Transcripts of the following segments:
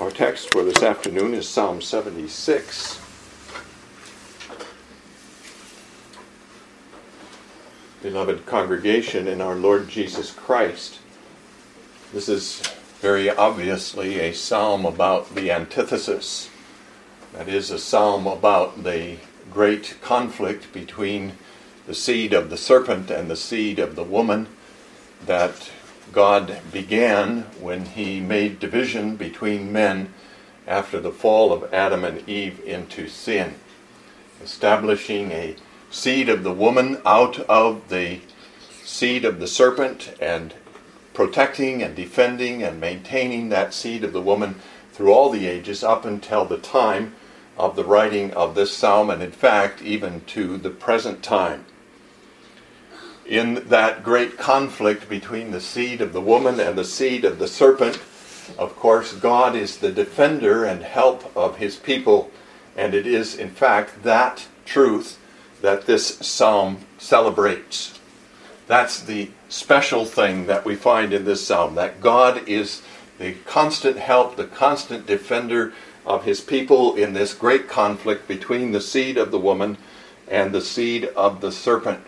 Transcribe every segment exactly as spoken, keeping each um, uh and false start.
Our text for this afternoon is Psalm seventy-six. Beloved congregation in our Lord Jesus Christ, this is very obviously a psalm about the antithesis. That is, a psalm about the great conflict between the seed of the serpent and the seed of the woman that God began when he made division between men after the fall of Adam and Eve into sin, establishing a seed of the woman out of the seed of the serpent and protecting and defending and maintaining that seed of the woman through all the ages up until the time of the writing of this psalm, and in fact even to the present time. In that great conflict between the seed of the woman and the seed of the serpent, of course, God is the defender and help of his people, and it is in fact that truth that this psalm celebrates. That's the special thing that we find in this psalm, that God is the constant help, the constant defender of his people in this great conflict between the seed of the woman and the seed of the serpent.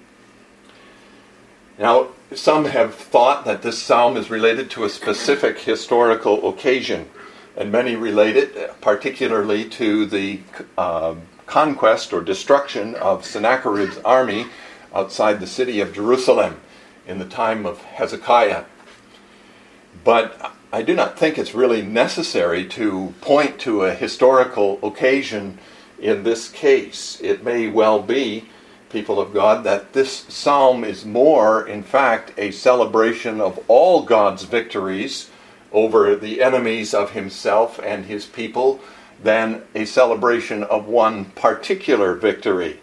Now, some have thought that this psalm is related to a specific historical occasion, and many relate it particularly to the uh, conquest or destruction of Sennacherib's army outside the city of Jerusalem in the time of Hezekiah. But I do not think it's really necessary to point to a historical occasion in this case. It may well be, people of God, that this psalm is more, in fact, a celebration of all God's victories over the enemies of himself and his people than a celebration of one particular victory.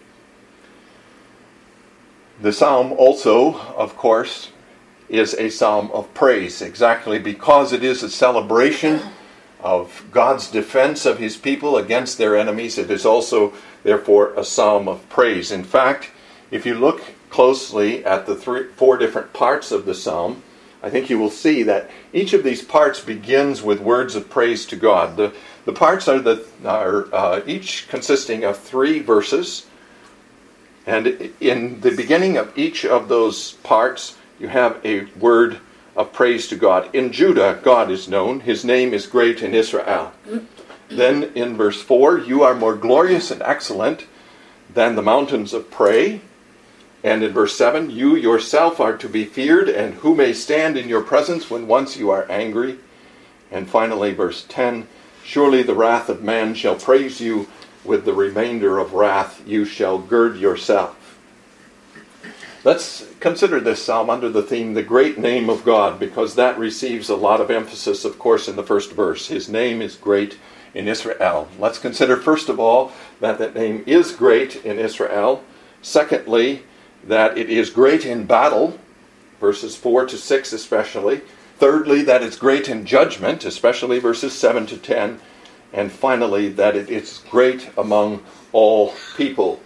The psalm also, of course, is a psalm of praise, exactly because it is a celebration of God's defense of his people against their enemies. It is also, therefore, a psalm of praise. In fact, if you look closely at the three, four different parts of the psalm, I think you will see that each of these parts begins with words of praise to God. The, the parts are, the, are uh, each consisting of three verses, and in the beginning of each of those parts, you have a word of praise to God. In Judah, God is known. His name is great in Israel. Then in verse four, you are more glorious and excellent than the mountains of prey. And in verse seven, you yourself are to be feared, and who may stand in your presence when once you are angry? And finally, verse ten, surely the wrath of man shall praise you, with the remainder of wrath you shall gird yourself. Let's consider this psalm under the theme, the great name of God, because that receives a lot of emphasis, of course, in the first verse. His name is great in Israel. Let's consider, first of all, that that name is great in Israel. Secondly, that it is great in battle, verses four to six especially. Thirdly, that it's great in judgment, especially verses seven to ten. And finally, that it is great among all people.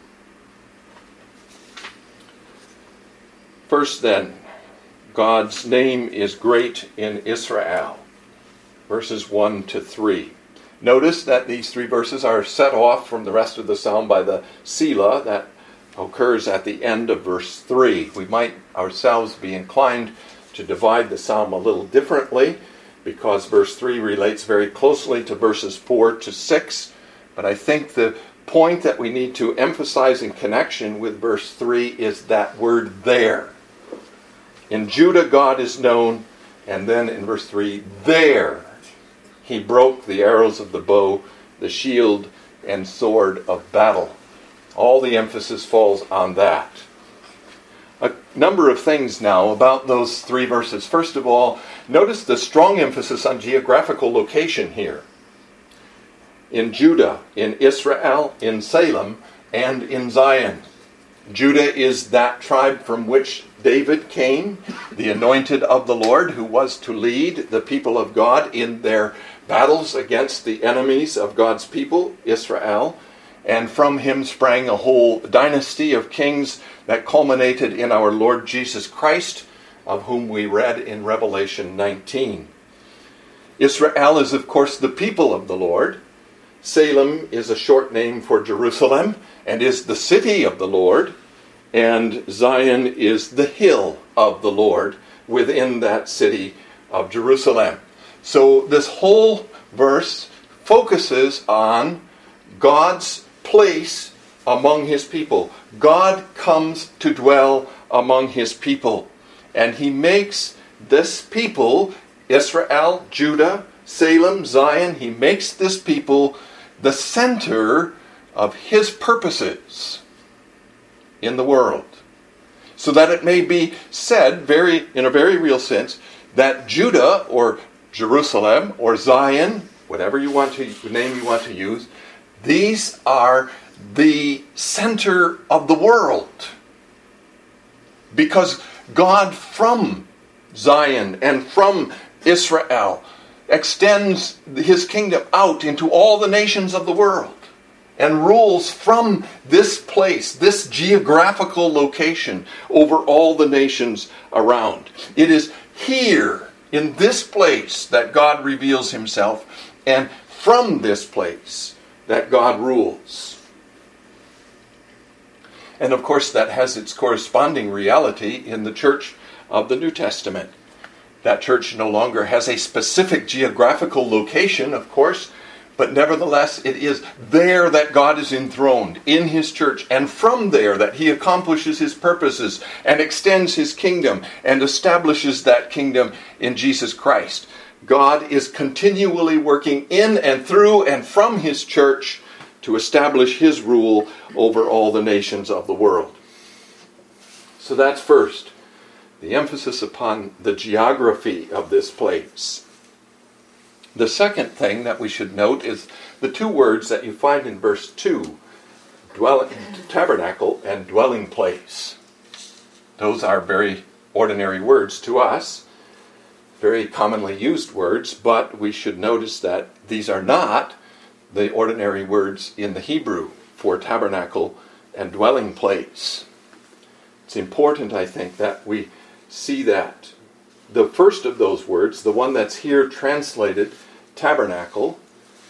First then, God's name is great in Israel, verses one to three. Notice that these three verses are set off from the rest of the psalm by the Selah that occurs at the end of verse three. We might ourselves be inclined to divide the psalm a little differently, because verse three relates very closely to verses four to six, but I think the point that we need to emphasize in connection with verse three is that word there. In Judah, God is known, and then in verse three, there he broke the arrows of the bow, the shield and sword of battle. All the emphasis falls on that. A number of things now about those three verses. First of all, notice the strong emphasis on geographical location here. In Judah, in Israel, in Salem, and in Zion. Judah is that tribe from which David came, the anointed of the Lord, who was to lead the people of God in their battles against the enemies of God's people, Israel. And from him sprang a whole dynasty of kings that culminated in our Lord Jesus Christ, of whom we read in Revelation nineteen. Israel is, of course, the people of the Lord. Salem is a short name for Jerusalem and is the city of the Lord. And Zion is the hill of the Lord within that city of Jerusalem. So this whole verse focuses on God's place among his people. God comes to dwell among his people. And he makes this people, Israel, Judah, Salem, Zion, he makes this people the center of his purposes in the world. So that it may be said very, in a very real sense, that Judah or Jerusalem or Zion, whatever you want to name you want to use, these are the center of the world. Because God from Zion and from Israel extends his kingdom out into all the nations of the world and rules from this place, this geographical location, over all the nations around. It is here, in this place, that God reveals himself, and from this place that God rules. And of course that has its corresponding reality in the church of the New Testament. That church no longer has a specific geographical location, of course, but nevertheless it is there that God is enthroned, in his church, and from there that he accomplishes his purposes and extends his kingdom and establishes that kingdom in Jesus Christ. God is continually working in and through and from his church to establish his rule over all the nations of the world. So that's first, the emphasis upon the geography of this place. The second thing that we should note is the two words that you find in verse two, dwelling, tabernacle and dwelling place. Those are very ordinary words to us, very commonly used words, but we should notice that these are not the ordinary words in the Hebrew for tabernacle and dwelling place. It's important, I think, that we see that. The first of those words, the one that's here translated tabernacle,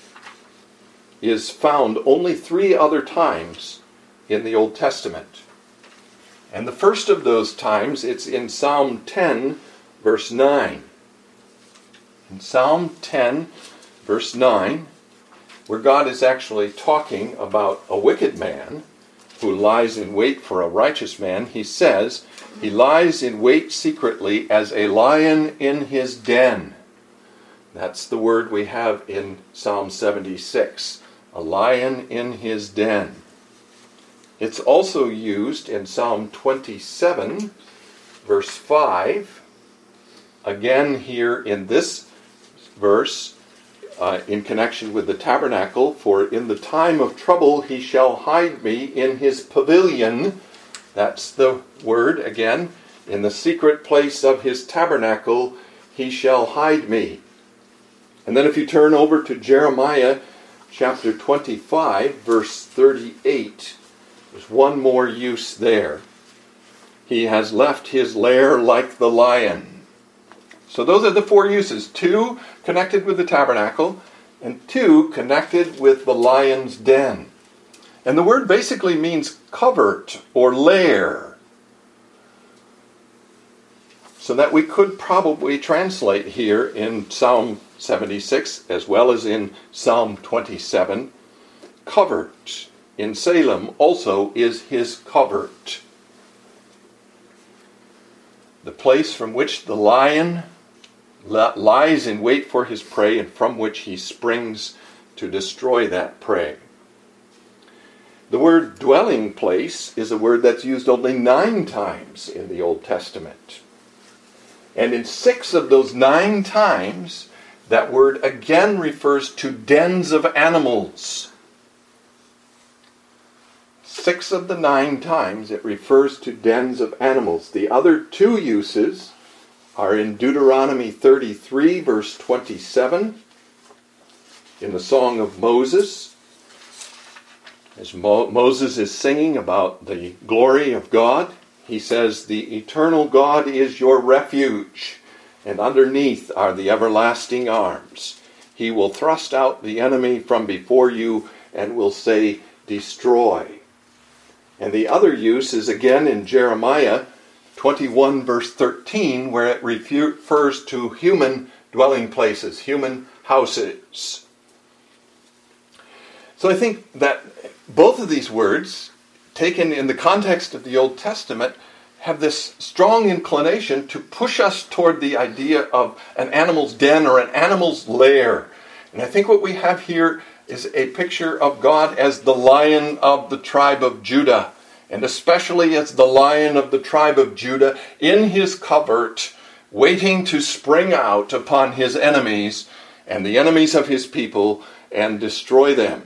is found only three other times in the Old Testament. And the first of those times, it's in Psalm ten, verse nine. In Psalm ten, verse nine, where God is actually talking about a wicked man who lies in wait for a righteous man, he says, he lies in wait secretly as a lion in his den. That's the word we have in Psalm seventy-six, a lion in his den. It's also used in Psalm twenty-seven, verse five. Again here in this verse, uh, in connection with the tabernacle, for in the time of trouble he shall hide me in his pavilion. That's the word again. In the secret place of his tabernacle he shall hide me. And then if you turn over to Jeremiah chapter twenty-five, verse thirty-eight, there's one more use there. He has left his lair like the lion. So those are the four uses. Two connected with the tabernacle, and two connected with the lion's den. And the word basically means covert or lair. So that we could probably translate here in Psalm seventy-six as well as in Psalm twenty-seven, covert. In Salem also is his covert. The place from which the lion lies in wait for his prey and from which he springs to destroy that prey. The word dwelling place is a word that's used only nine times in the Old Testament. And in six of those nine times, that word again refers to dens of animals. Six of the nine times it refers to dens of animals. The other two uses are in Deuteronomy thirty-three, verse twenty-seven, in the Song of Moses, as Mo- Moses is singing about the glory of God. He says, "The eternal God is your refuge, and underneath are the everlasting arms. He will thrust out the enemy from before you and will say, destroy. And the other use is again in Jeremiah twenty-one verse thirteen, where it refers to human dwelling places, human houses. So I think that both of these words, taken in the context of the Old Testament, have this strong inclination to push us toward the idea of an animal's den or an animal's lair. And I think what we have here is a picture of God as the Lion of the tribe of Judah, and especially as the Lion of the tribe of Judah in his covert, waiting to spring out upon his enemies and the enemies of his people and destroy them.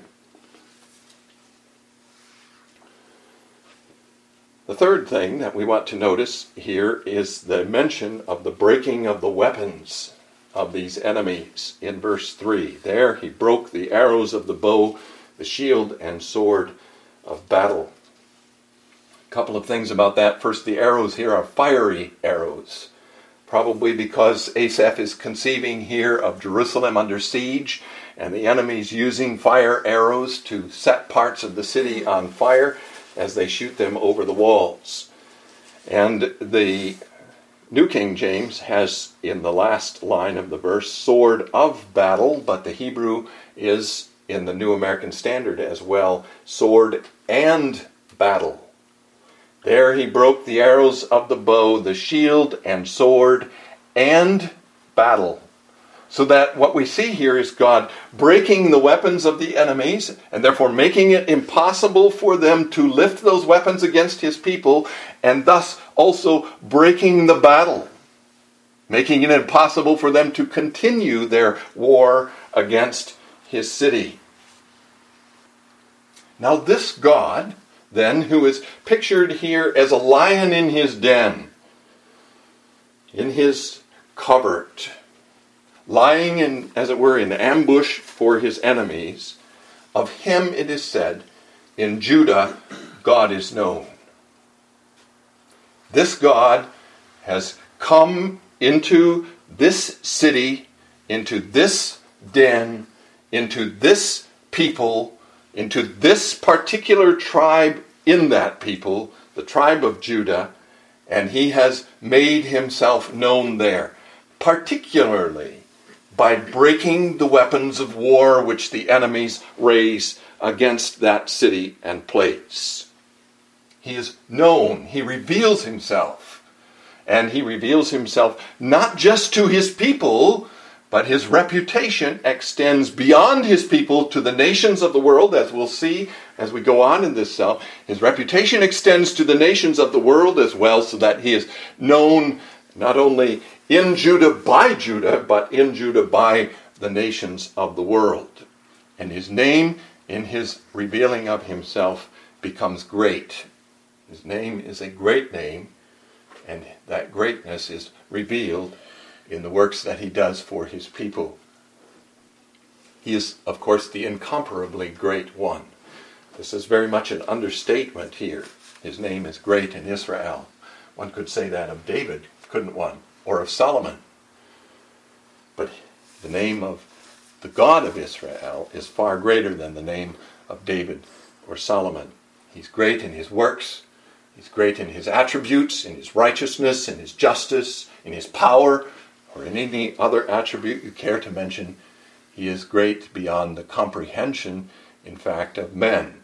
The third thing that we want to notice here is the mention of the breaking of the weapons of these enemies in verse three. There he broke the arrows of the bow, the shield and sword of battle. A couple of things about that. First, the arrows here are fiery arrows, probably because Asaph is conceiving here of Jerusalem under siege and the enemies using fire arrows to set parts of the city on fire as they shoot them over the walls. And the New King James has in the last line of the verse, sword of battle, but the Hebrew is in the New American Standard as well, sword and battle. There he broke the arrows of the bow, the shield and sword and battle. So that what we see here is God breaking the weapons of the enemies and therefore making it impossible for them to lift those weapons against his people, and thus also breaking the battle, making it impossible for them to continue their war against his city. Now this God, then, who is pictured here as a lion in his den, in his covert, lying in, as it were, in ambush for his enemies, of him it is said, in Judah, God is known. This God has come into this city, into this den, into this people, into this particular tribe in that people, the tribe of Judah, and he has made himself known there, particularly by breaking the weapons of war which the enemies raise against that city and place. He is known. He reveals himself. And he reveals himself not just to his people, but his reputation extends beyond his people to the nations of the world, as we'll see as we go on in this psalm. His reputation extends to the nations of the world as well, so that he is known not only in Judah by Judah, but in Judah by the nations of the world. And his name, in his revealing of himself, becomes great. His name is a great name, and that greatness is revealed in the works that he does for his people. He is, of course, the incomparably great one. This is very much an understatement here. His name is great in Israel. One could say that of David, couldn't one? Or of Solomon. But the name of the God of Israel is far greater than the name of David or Solomon. He's great in his works. He's great in his attributes, in his righteousness, in his justice, in his power, or in any other attribute you care to mention. He is great beyond the comprehension, in fact, of men.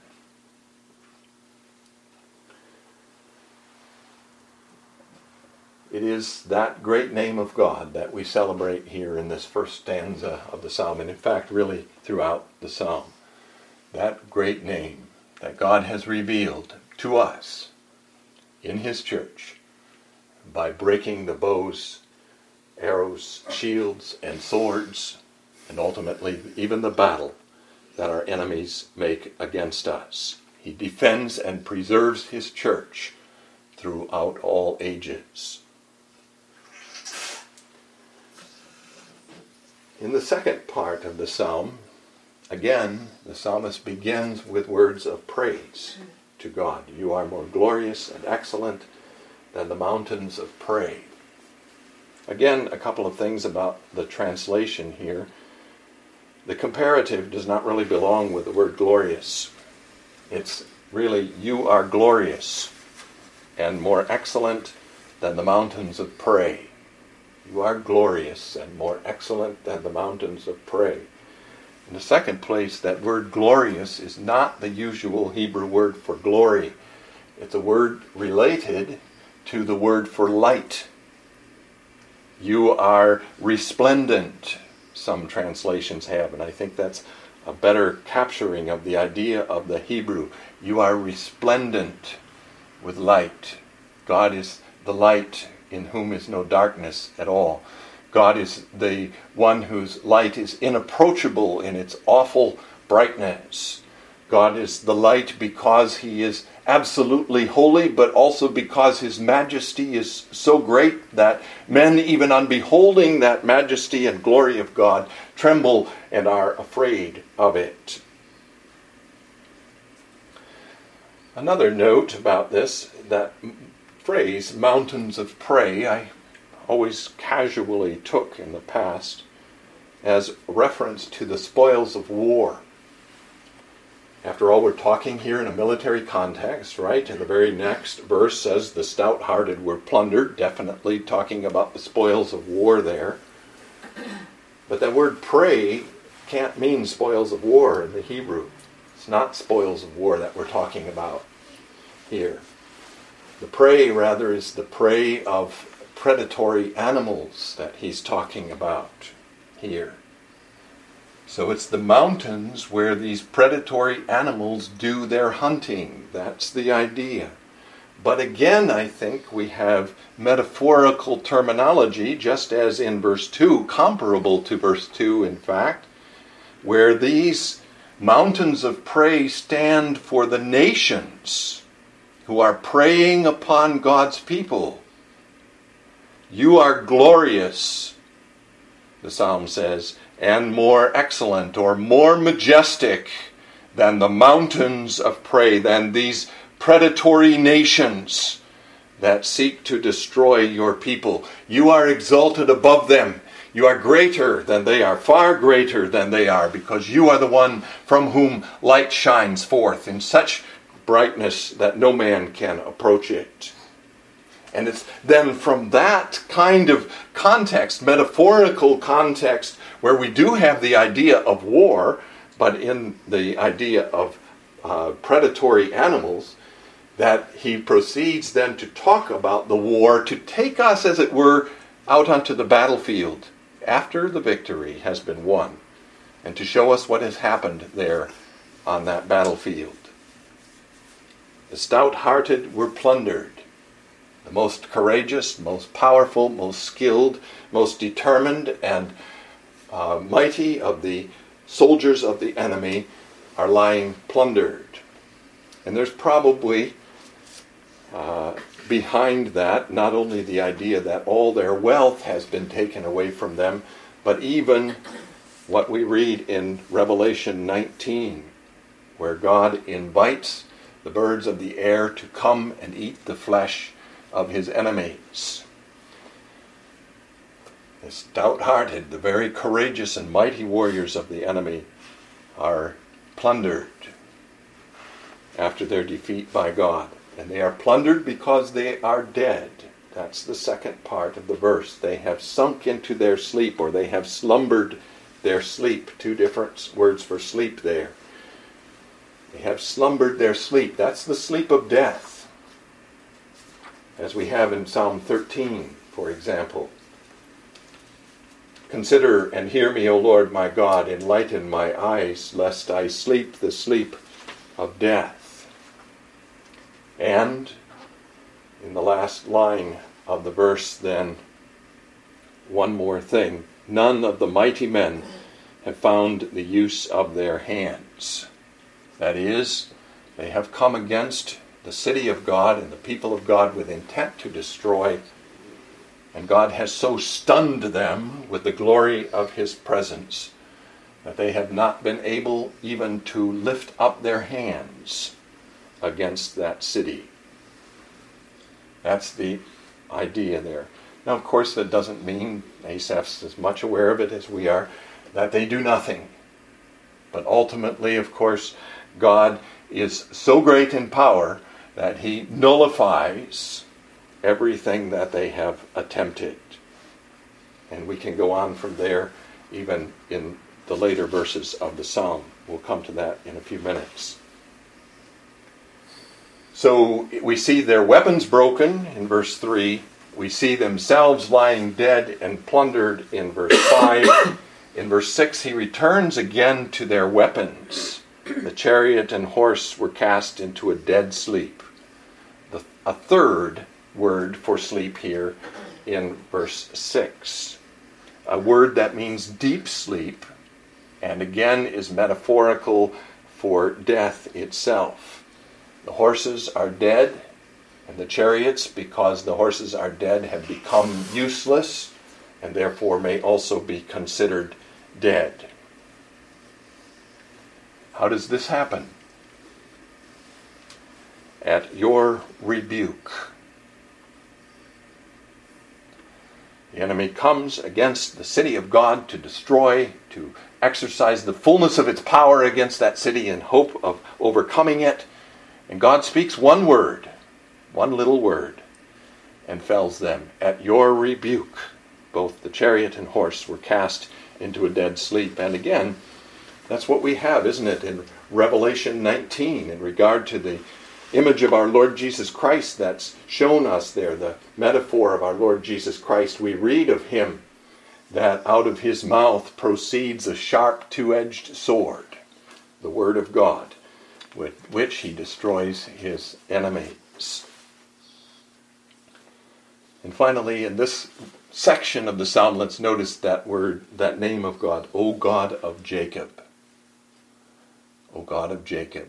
It is that great name of God that we celebrate here in this first stanza of the psalm, and in fact really throughout the psalm. That great name that God has revealed to us in his church by breaking the bows, arrows, shields, and swords, and ultimately even the battle that our enemies make against us. He defends and preserves his church throughout all ages. In the second part of the psalm, again, the psalmist begins with words of praise to God. You are more glorious and excellent than the mountains of prey. Again, a couple of things about the translation here. The comparative does not really belong with the word glorious. It's really, you are glorious and more excellent than the mountains of prey. You are glorious and more excellent than the mountains of prey. In the second place, that word glorious is not the usual Hebrew word for glory. It's a word related to the word for light. You are resplendent, some translations have, and I think that's a better capturing of the idea of the Hebrew. You are resplendent with light. God is the light in whom is no darkness at all. God is the one whose light is inapproachable in its awful brightness. God is the light because he is absolutely holy, but also because his majesty is so great that men, even on beholding that majesty and glory of God, tremble and are afraid of it. Another note about this, that phrase, mountains of prey, I always casually took in the past as reference to the spoils of war. After all, we're talking here in a military context, right? And the very next verse says the stout-hearted were plundered, definitely talking about the spoils of war there. But that word prey can't mean spoils of war in the Hebrew. It's not spoils of war that we're talking about here. The prey, rather, is the prey of predatory animals that he's talking about here. So it's the mountains where these predatory animals do their hunting. That's the idea. But again, I think we have metaphorical terminology, just as in verse two, comparable to verse two, in fact, where these mountains of prey stand for the nations who are preying upon God's people. You are glorious, the psalm says, and more excellent or more majestic than the mountains of prey, than these predatory nations that seek to destroy your people. You are exalted above them. You are greater than they are, far greater than they are, because you are the one from whom light shines forth in such brightness that no man can approach it. And it's then from that kind of context, metaphorical context, where we do have the idea of war, but in the idea of uh, predatory animals, that he proceeds then to talk about the war, to take us, as it were, out onto the battlefield after the victory has been won, and to show us what has happened there on that battlefield. The stout-hearted were plundered. The most courageous, most powerful, most skilled, most determined, and uh, mighty of the soldiers of the enemy are lying plundered. And there's probably uh, behind that not only the idea that all their wealth has been taken away from them, but even what we read in Revelation nineteen, where God invites the birds of the air to come and eat the flesh of his enemies. The stout-hearted, the very courageous and mighty warriors of the enemy are plundered after their defeat by God. And they are plundered because they are dead. That's the second part of the verse. They have sunk into their sleep, or they have slumbered their sleep. Two different words for sleep there. They have slumbered their sleep. That's the sleep of death, as we have in Psalm thirteen, for example. Consider and hear me, O Lord my God, enlighten my eyes, lest I sleep the sleep of death. And in the last line of the verse then, one more thing. None of the mighty men have found the use of their hands. That is, they have come against the city of God and the people of God with intent to destroy, and God has so stunned them with the glory of his presence that they have not been able even to lift up their hands against that city. That's the idea there. Now, of course, that doesn't mean Asaph's as much aware of it as we are, that they do nothing. But ultimately, of course, God is so great in power that he nullifies everything that they have attempted. And we can go on from there, even in the later verses of the psalm. We'll come to that in a few minutes. So we see their weapons broken in verse three. We see themselves lying dead and plundered in verse five. In verse six, he returns again to their weapons. The chariot and horse were cast into a dead sleep. The, a third word for sleep here in verse six. A word that means deep sleep, and again is metaphorical for death itself. The horses are dead, and the chariots, because the horses are dead, have become useless, and therefore may also be considered dead. How does this happen? At your rebuke. The enemy comes against the city of God to destroy, to exercise the fullness of its power against that city in hope of overcoming it. And God speaks one word, one little word, and fells them. At your rebuke, both the chariot and horse were cast into a dead sleep. And again, that's what we have, isn't it, in Revelation nineteen, in regard to the image of our Lord Jesus Christ that's shown us there, the metaphor of our Lord Jesus Christ. We read of him that out of his mouth proceeds a sharp two-edged sword, the word of God, with which he destroys his enemies. And finally, in this section of the psalm, let's notice that word, that name of God, O God of Jacob. O God of Jacob.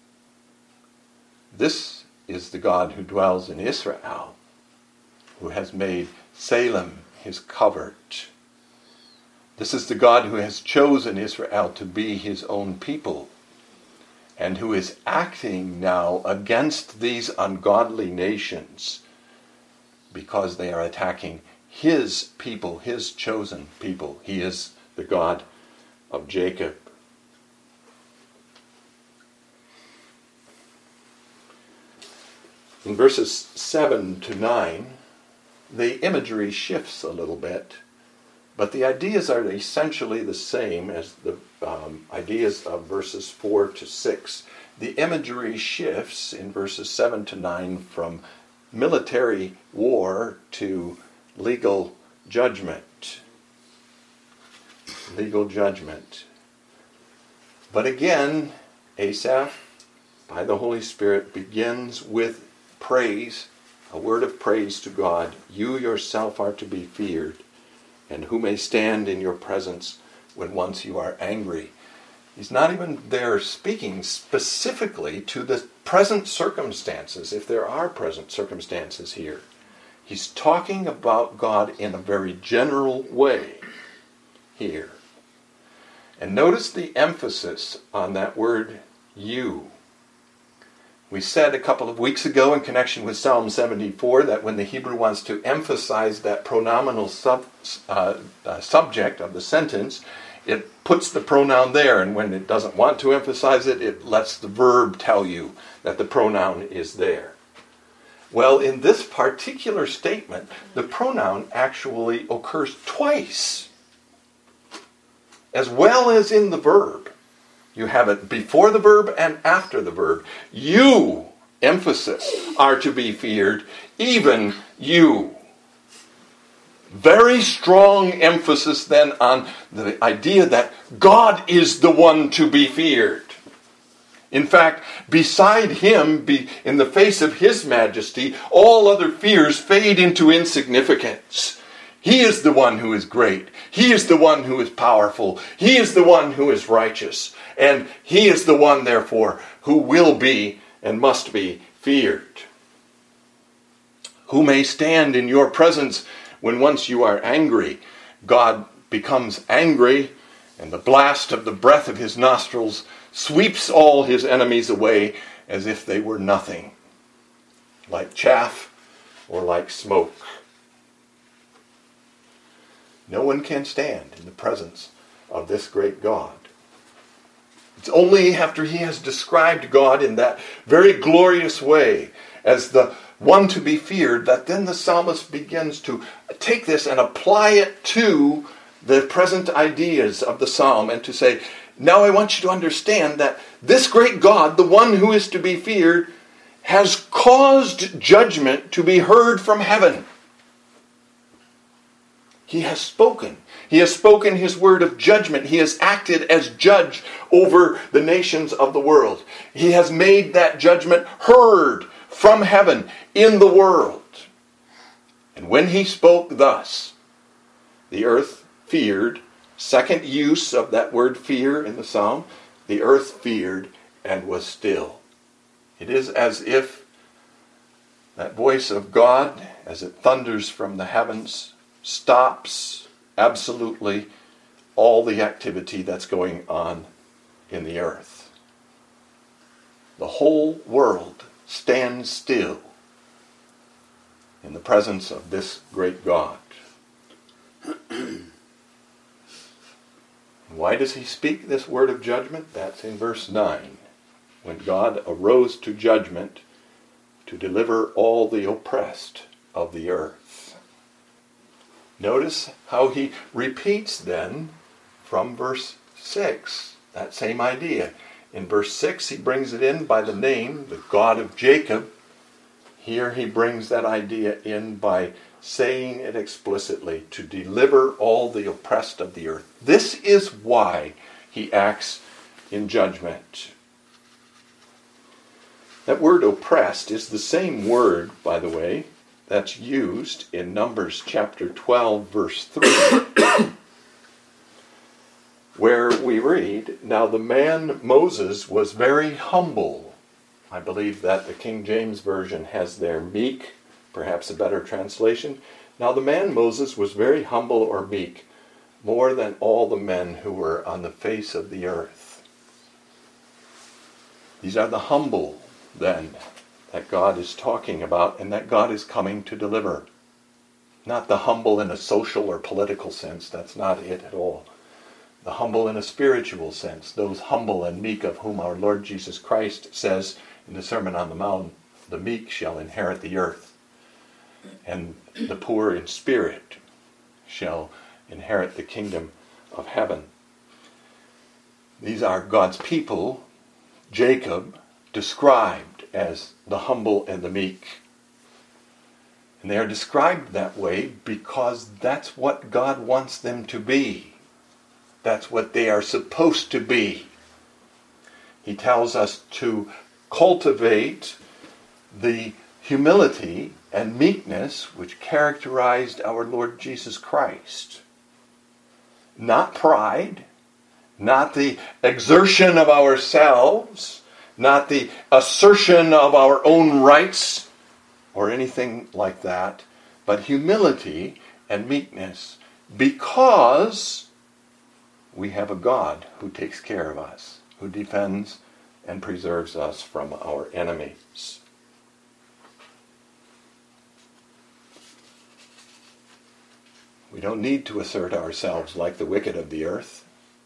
This is the God who dwells in Israel, who has made Salem his covert. This is the God who has chosen Israel to be his own people, and who is acting now against these ungodly nations because they are attacking his people, his chosen people. He is the God of Jacob. In verses seven to nine, the imagery shifts a little bit, but the ideas are essentially the same as the um, ideas of verses four to six. The imagery shifts in verses seven to nine from military war to legal judgment. Legal judgment. But again, Asaph, by the Holy Spirit, begins with praise, a word of praise to God. You yourself are to be feared, and who may stand in your presence when once you are angry. He's not even there speaking specifically to the present circumstances, if there are present circumstances here. He's talking about God in a very general way here. And notice the emphasis on that word, you. We said a couple of weeks ago in connection with Psalm seventy-four that when the Hebrew wants to emphasize that pronominal sub, uh, uh, subject of the sentence, it puts the pronoun there, and when it doesn't want to emphasize it, it lets the verb tell you that the pronoun is there. Well, in this particular statement, the pronoun actually occurs twice, as well as in the verb. You have it before the verb and after the verb. You, emphasis, are to be feared, even you. Very strong emphasis then on the idea that God is the one to be feared. In fact, beside him, be, in the face of his majesty, all other fears fade into insignificance. He is the one who is great. He is the one who is powerful. He is the one who is righteous. And he is the one, therefore, who will be and must be feared. Who may stand in your presence when once you are angry? God becomes angry, and the blast of the breath of his nostrils sweeps all his enemies away as if they were nothing, like chaff or like smoke. No one can stand in the presence of this great God. It's only after he has described God in that very glorious way as the one to be feared that then the psalmist begins to take this and apply it to the present ideas of the psalm and to say, now I want you to understand that this great God, the one who is to be feared, has caused judgment to be heard from heaven. He has spoken. He has spoken his word of judgment. He has acted as judge over the nations of the world. He has made that judgment heard from heaven in the world. And when he spoke thus, the earth feared. Second use of that word fear in the psalm, the earth feared and was still. It is as if that voice of God, as it thunders from the heavens, stops absolutely all the activity that's going on in the earth. The whole world stands still in the presence of this great God. Why does he speak this word of judgment? That's in verse nine. When God arose to judgment to deliver all the oppressed of the earth. Notice how he repeats then from verse six, that same idea. In verse six he brings it in by the name, the God of Jacob. Here he brings that idea in by saying it explicitly, to deliver all the oppressed of the earth. This is why he acts in judgment. That word oppressed is the same word, by the way, that's used in Numbers chapter twelve, verse three, where we read, now the man Moses was very humble. I believe that the King James Version has there meek, perhaps a better translation. Now the man Moses was very humble or meek, more than all the men who were on the face of the earth. These are the humble, then, that God is talking about and that God is coming to deliver. Not the humble in a social or political sense, that's not it at all. The humble in a spiritual sense, those humble and meek of whom our Lord Jesus Christ says in the Sermon on the Mount, the meek shall inherit the earth, and the poor in spirit shall inherit the kingdom of heaven. These are God's people, Jacob, described as the humble and the meek. And they are described that way because that's what God wants them to be. That's what they are supposed to be. He tells us to cultivate the humility and meekness which characterized our Lord Jesus Christ. Not pride, not the exertion of ourselves, not the assertion of our own rights or anything like that, but humility and meekness, because we have a God who takes care of us, who defends and preserves us from our enemies. We don't need to assert ourselves like the wicked of the earth.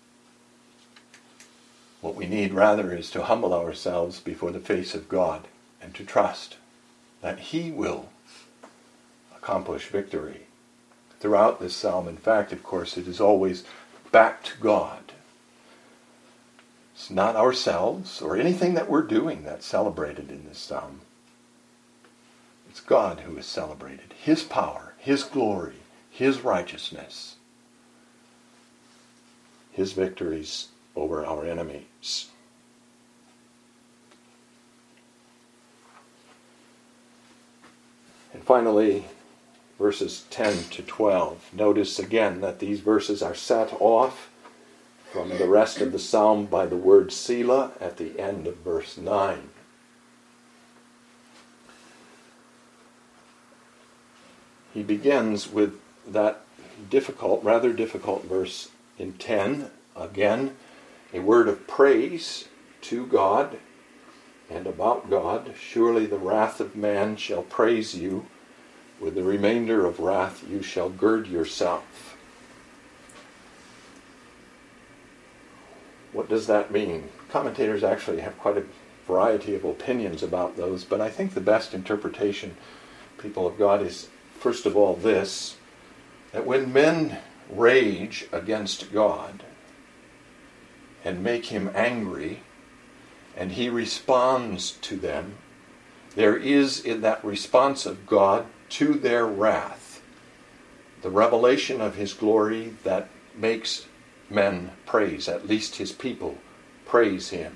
What we need rather is to humble ourselves before the face of God and to trust that He will accomplish victory. Throughout this psalm, in fact, of course, it is always back to God. It's not ourselves or anything that we're doing that's celebrated in this psalm. It's God who is celebrated. His power, His glory, His righteousness, His victories over our enemies. And finally, verses ten to twelve. Notice again that these verses are set off from the rest of the psalm by the word Selah at the end of verse nine. He begins with that difficult, rather difficult verse in ten. Again, a word of praise to God and about God. Surely the wrath of man shall praise you. With the remainder of wrath you shall gird yourself. What does that mean? Commentators actually have quite a variety of opinions about those, but I think the best interpretation, people of God, is first of all this, that when men rage against God and make him angry, and he responds to them, there is in that response of God to their wrath the revelation of his glory that makes men praise, at least his people praise him.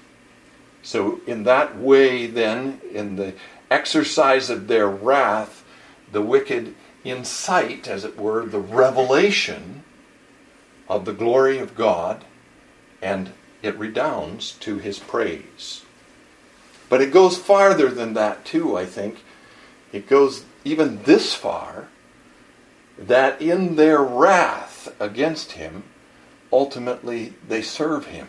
So in that way then, in the exercise of their wrath, the wicked incite, as it were, the revelation of the glory of God, and it redounds to his praise. But it goes farther than that too, I think. It goes even this far, that in their wrath against him, ultimately they serve him.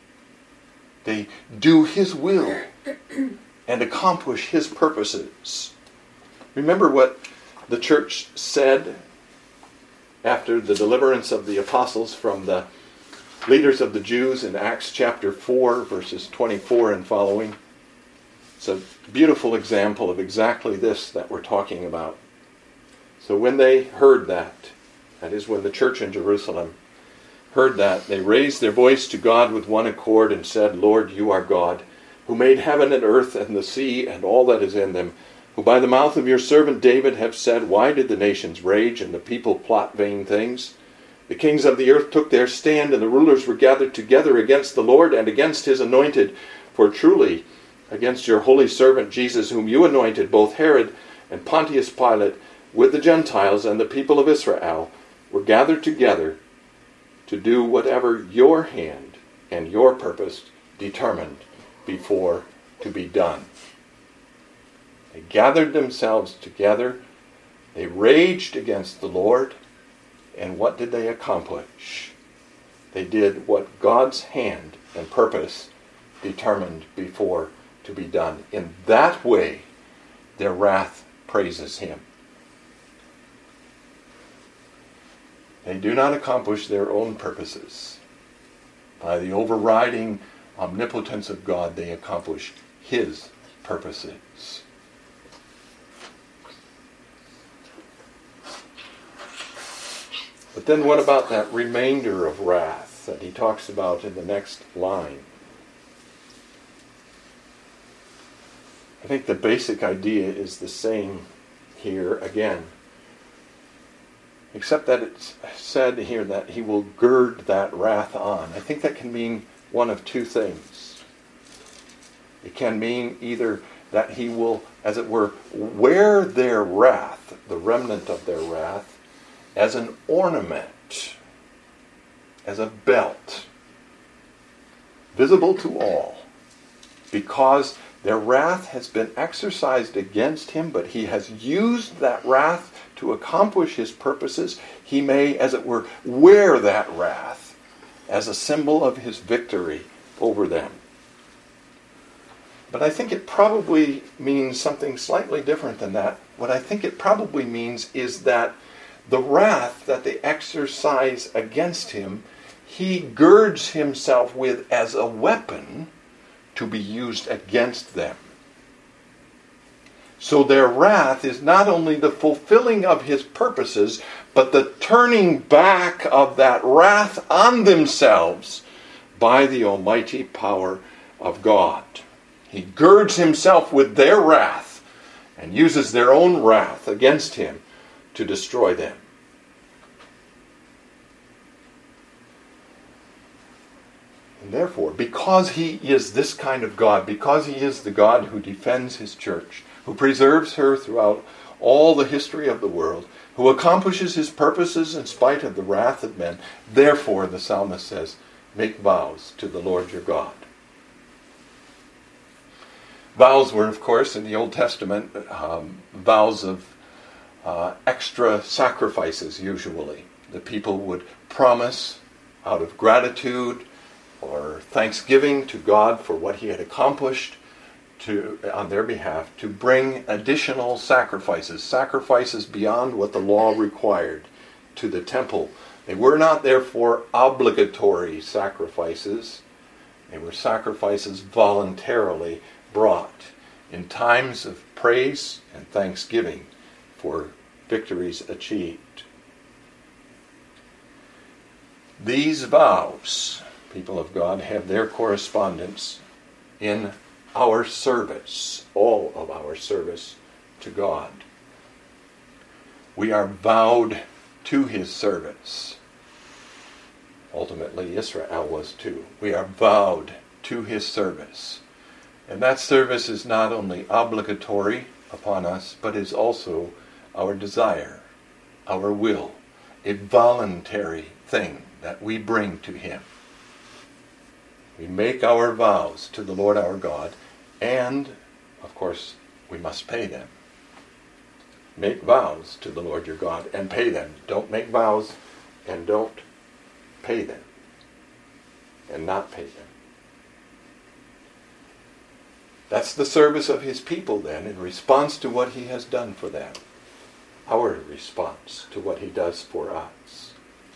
They do his will and accomplish his purposes. Remember what the church said after the deliverance of the apostles from the leaders of the Jews in Acts chapter four, verses twenty-four and following. It's a beautiful example of exactly this that we're talking about. So when they heard that, that is when the church in Jerusalem heard that, they raised their voice to God with one accord and said, Lord, you are God, who made heaven and earth and the sea and all that is in them, who by the mouth of your servant David have said, why did the nations rage and the people plot vain things? The kings of the earth took their stand, and the rulers were gathered together against the Lord and against his anointed. For truly, against your holy servant Jesus, whom you anointed, both Herod and Pontius Pilate, with the Gentiles and the people of Israel, were gathered together to do whatever your hand and your purpose determined before to be done. They gathered themselves together, they raged against the Lord, and what did they accomplish? They did what God's hand and purpose determined before to be done. In that way, their wrath praises him. They do not accomplish their own purposes. By the overriding omnipotence of God, they accomplish his purposes. But then what about that remainder of wrath that he talks about in the next line? I think the basic idea is the same here again. Except that it's said here that he will gird that wrath on. I think that can mean one of two things. It can mean either that he will, as it were, wear their wrath, the remnant of their wrath, as an ornament, as a belt, visible to all, because their wrath has been exercised against him, but he has used that wrath to accomplish his purposes. He may, as it were, wear that wrath as a symbol of his victory over them. But I think it probably means something slightly different than that. What I think it probably means is that the wrath that they exercise against him, he girds himself with as a weapon to be used against them. So their wrath is not only the fulfilling of his purposes, but the turning back of that wrath on themselves by the almighty power of God. He girds himself with their wrath and uses their own wrath against him to destroy them. And therefore, because he is this kind of God, because he is the God who defends his church, who preserves her throughout all the history of the world, who accomplishes his purposes in spite of the wrath of men, therefore, the psalmist says, make vows to the Lord your God. Vows were, of course, in the Old Testament, um, vows of uh, extra sacrifices, usually. The people would promise out of gratitude or thanksgiving to God for what he had accomplished to, on their behalf, to bring additional sacrifices, sacrifices beyond what the law required, to the temple They were not, therefore, obligatory sacrifices. They were sacrifices voluntarily brought in times of praise and thanksgiving for victories achieved. These vows, people of God, have their correspondence in our service, all of our service to God. We are vowed to his service. Ultimately, Israel was too. We are vowed to his service. And that service is not only obligatory upon us, but is also our desire, our will, a voluntary thing that we bring to him. We make our vows to the Lord our God, and, of course, we must pay them. Make vows to the Lord your God and pay them. Don't make vows and don't pay them. And not pay them. That's the service of his people then, in response to what he has done for them. Our response to what he does for us.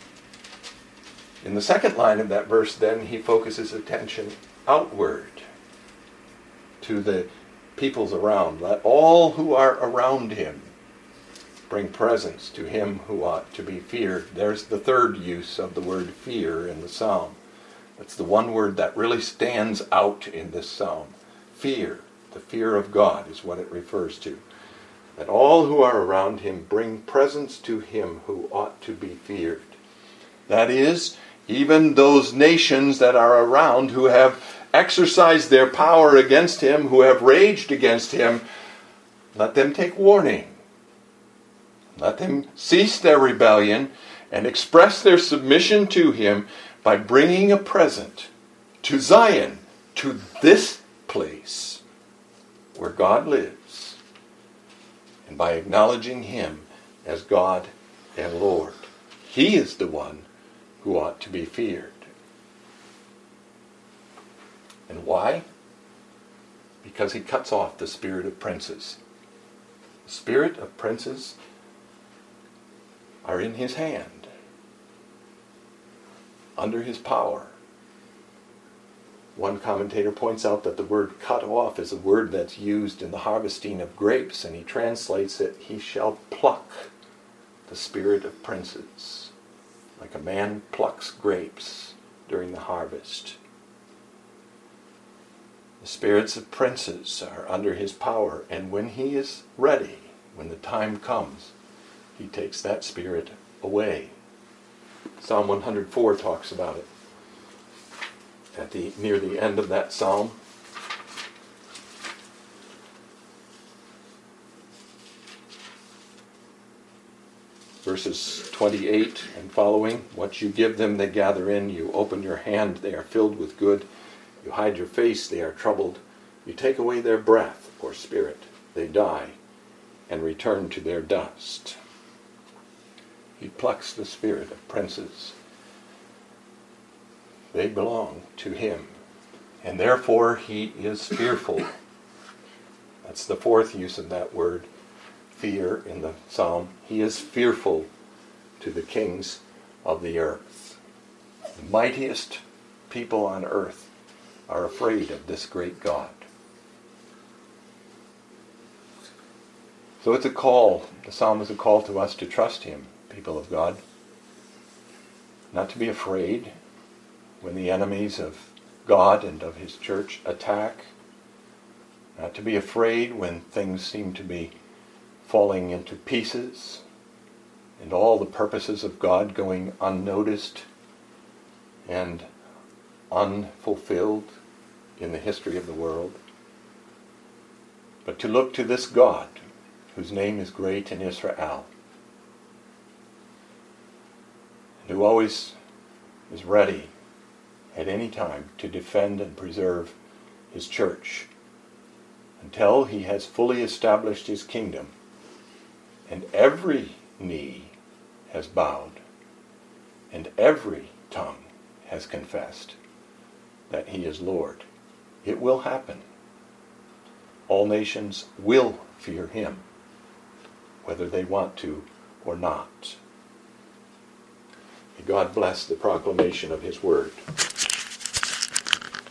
In the second line of that verse then, he focuses attention outward to the peoples around. Let all who are around him bring presents to him who ought to be feared. There's the third use of the word fear in the psalm. That's the one word that really stands out in this psalm. Fear. The fear of God is what it refers to. That all who are around him bring presents to him who ought to be feared. That is, even those nations that are around who have exercised their power against him, who have raged against him, let them take warning. Let them cease their rebellion and express their submission to him by bringing a present to Zion, to this place where God lives, and by acknowledging him as God and Lord. He is the one who ought to be feared. And why? Because he cuts off the spirit of princes. The spirit of princes are in his hand, under his power. One commentator points out that the word cut off is a word that's used in the harvesting of grapes, and he translates it, he shall pluck the spirit of princes, like a man plucks grapes during the harvest. The spirits of princes are under his power, and when he is ready, when the time comes, he takes that spirit away. Psalm one hundred four talks about it. At the near the end of that psalm, verses twenty-eight and following, what you give them they gather in, you open your hand, they are filled with good, you hide your face, they are troubled, you take away their breath or spirit, they die and return to their dust. He plucks the spirit of princes. They belong to him, and therefore he is fearful. That's the fourth use of that word, fear, in the psalm. He is fearful to the kings of the earth. The mightiest people on earth are afraid of this great God. So it's a call, the psalm is a call to us to trust him, people of God. Not to be afraid when the enemies of God and of his church attack. Not to be afraid when things seem to be falling into pieces and all the purposes of God going unnoticed and unfulfilled in the history of the world. But to look to this God, whose name is great in Israel, and who always is ready at any time to defend and preserve his church until he has fully established his kingdom and every knee has bowed and every tongue has confessed that he is Lord. It will happen. All nations will fear him, whether they want to or not. God bless the proclamation of his word.